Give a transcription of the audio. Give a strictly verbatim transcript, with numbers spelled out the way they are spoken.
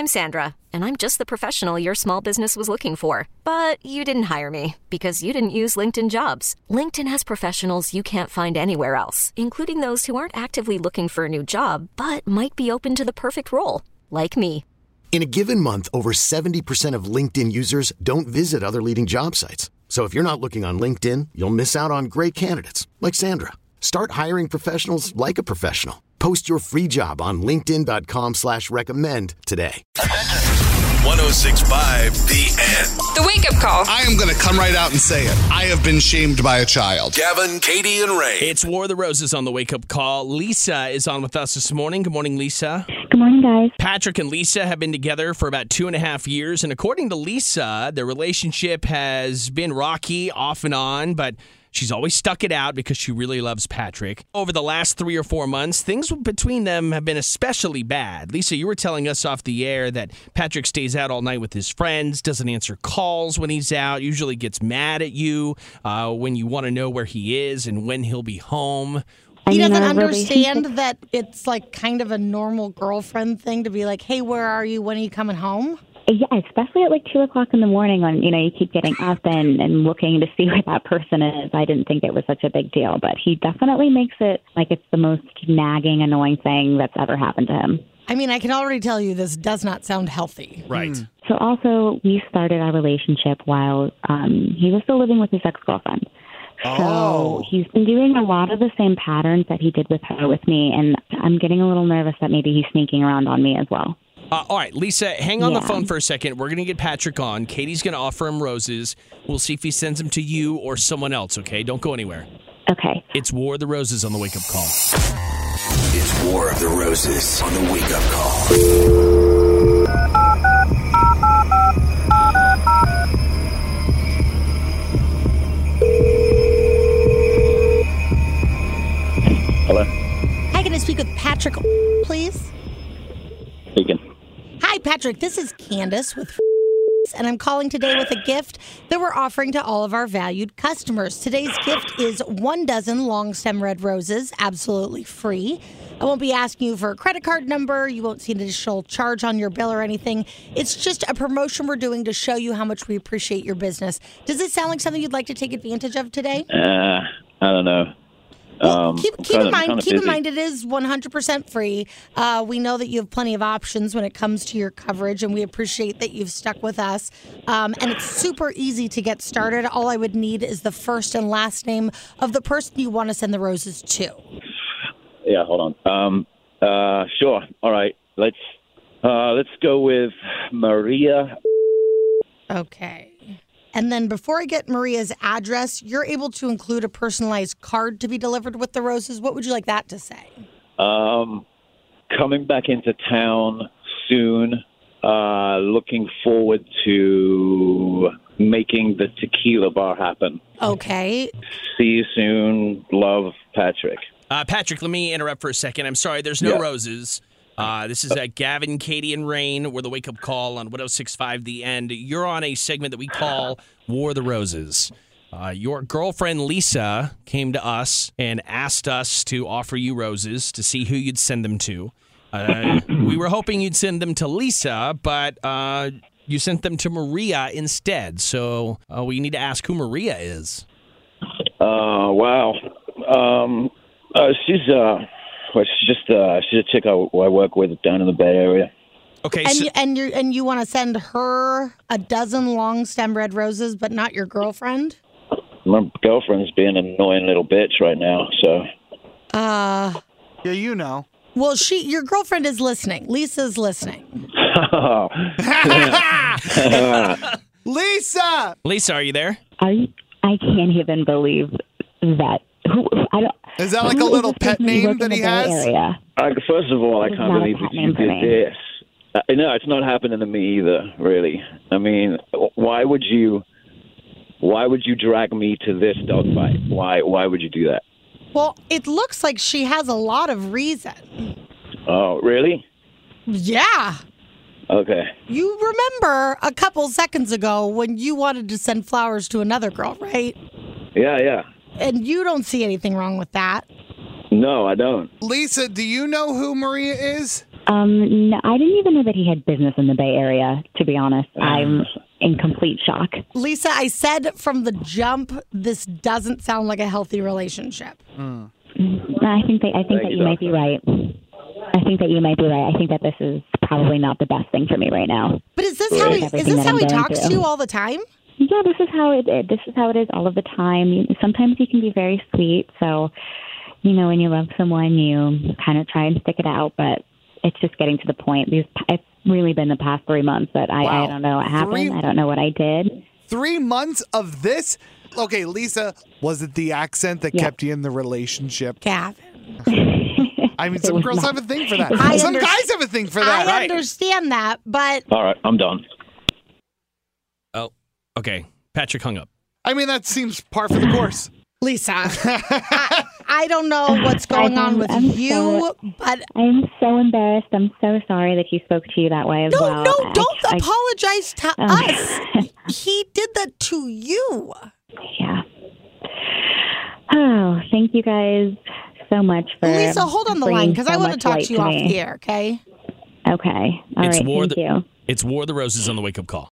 I'm Sandra, and I'm just the professional your small business was looking for. But you didn't hire me because you didn't use LinkedIn Jobs. LinkedIn has professionals you can't find anywhere else, including those who aren't actively looking for a new job, but might be open to the perfect role, like me. In a given month, over seventy percent of LinkedIn users don't visit other leading job sites. So if you're not looking on LinkedIn, you'll miss out on great candidates like Sandra. Start hiring professionals like a professional. Post your free job on linkedin.com slash recommend today. one oh six point five The End. The wake-up call. I am going to come right out and say it. I have been shamed by a child. Gavin, Katie, and Ray. It's War of the Roses on the wake-up call. Lisa is on with us this morning. Good morning, Lisa. Good morning, guys. Patrick and Lisa have been together for about two and a half years, and according to Lisa, their relationship has been rocky off and on, but she's always stuck it out because she really loves Patrick. Over the last three or four months, things between them have been especially bad. Lisa, you were telling us off the air that Patrick stays out all night with his friends, doesn't answer calls when he's out, usually gets mad at you uh, when you want to know where he is and when he'll be home. He I mean, doesn't our understand relationship- that it's like kind of a normal girlfriend thing to be like, hey, where are you? When are you coming home? Yeah, especially at like two o'clock in the morning when, you know, you keep getting up and, and looking to see where that person is. I didn't think it was such a big deal, but he definitely makes it like it's the most nagging, annoying thing that's ever happened to him. I mean, I can already tell you this does not sound healthy. Right. So also, we started our relationship while um, he was still living with his ex-girlfriend. Oh. So he's been doing a lot of the same patterns that he did with her with me, and I'm getting a little nervous that maybe he's sneaking around on me as well. Uh, all right, Lisa, hang on Yeah. the phone for a second. We're going to get Patrick on. Katie's going to offer him roses. We'll see if he sends them to you or someone else, okay? Don't go anywhere. Okay. It's War of the Roses on the wake-up call. It's War of the Roses on the Wake Up Call. Hello? Hi, can I speak with Patrick, please? Speaking. Hi, Patrick. This is Candace with and I'm calling today with a gift that we're offering to all of our valued customers. Today's gift is one dozen long stem red roses, absolutely free. I won't be asking you for a credit card number. You won't see an additional charge on your bill or anything. It's just a promotion we're doing to show you how much we appreciate your business. Does it sound like something you'd like to take advantage of today? Uh, I don't know. Well, Um, keep I'm keep kinda- in mind, kinda keep in busy. mind, it is one hundred percent free. Uh, we know that you have plenty of options when it comes to your coverage, and we appreciate that you've stuck with us. Um, and it's super easy to get started. All I would need is the first and last name of the person you want to send the roses to. Yeah, hold on. Um, uh, sure. All right. Let's uh, let's go with Maria. Okay. And then before I get Maria's address, you're able to include a personalized card to be delivered with the roses. What would you like that to say? Um, coming back into town soon. Uh, looking forward to making the tequila bar happen. Okay. See you soon. Love, Patrick. Uh, Patrick, let me interrupt for a second. I'm sorry, there's no Yeah. roses. Uh, this is uh, Gavin, Katie, and Rain. We're the wake-up call on one oh six point five The End. You're on a segment that we call War of the Roses. Uh, your girlfriend, Lisa, came to us and asked us to offer you roses to see who you'd send them to. Uh, we were hoping you'd send them to Lisa, but uh, you sent them to Maria instead. So uh, we need to ask who Maria is. Uh, wow. Um, uh, she's uh, well, she's just uh, she's a chick I, I work with down in the Bay Area. Okay, And so you, and you and you want to send her a dozen long stem red roses, but not your girlfriend? My girlfriend's being an annoying little bitch right now, so. Uh, Yeah, you know. well, she your girlfriend is listening. Lisa's listening. Lisa! Lisa, are you there? Are you, I can't even believe that. Who, I don't, Is that like who a is little this pet person you name work in that the he Bay has? Area? I, first of all, I It's can't not a believe pet that you name for did me. this. Uh, no, it's not happening to me either, really. I mean, why would you why would you drag me to this dogfight? Why why would you do that? Well, it looks like she has a lot of reason. Oh, really? Yeah. Okay. You remember a couple seconds ago when you wanted to send flowers to another girl, right? Yeah, yeah. And you don't see anything wrong with that. No, I don't. Lisa, do you know who Maria is? Um, no, I didn't even know that he had business in the Bay Area, to be honest. I'm in complete shock. Lisa, I said from the jump, this doesn't sound like a healthy relationship. Mm. I think that, I think that you might be right. I think that you might be right. I think that this is probably not the best thing for me right now. But is this how he, is this how he talks to you all the time? Yeah, this is how it, it. This is how it is all of the time. You, sometimes he can be very sweet. So, you know, when you love someone, you kind of try and stick it out. But it's just getting to the point. These it's really been the past three months that I, wow. I don't know what happened. Three, I don't know what I did. Three months of this. Okay, Lisa, was it the accent that yeah. kept you in the relationship? Gavin. I mean, some girls not. have a thing for that. I some under- guys have a thing for that. I right? understand that, but... All right, I'm done. Oh, okay. Patrick hung up. I mean, that seems par for the course. Lisa, I, I don't know what's going on with I'm you, so, but... I'm so embarrassed. I'm so sorry that he spoke to you that way as no, well. No, I, don't I, apologize to uh, us. He did that to you. Yeah. Oh, thank you guys so much for... Lisa, hold on the line, because so I want to talk to you to off me. the air, okay? Okay. All it's right, War thank the, you. It's War of the Roses on the Wake Up Call.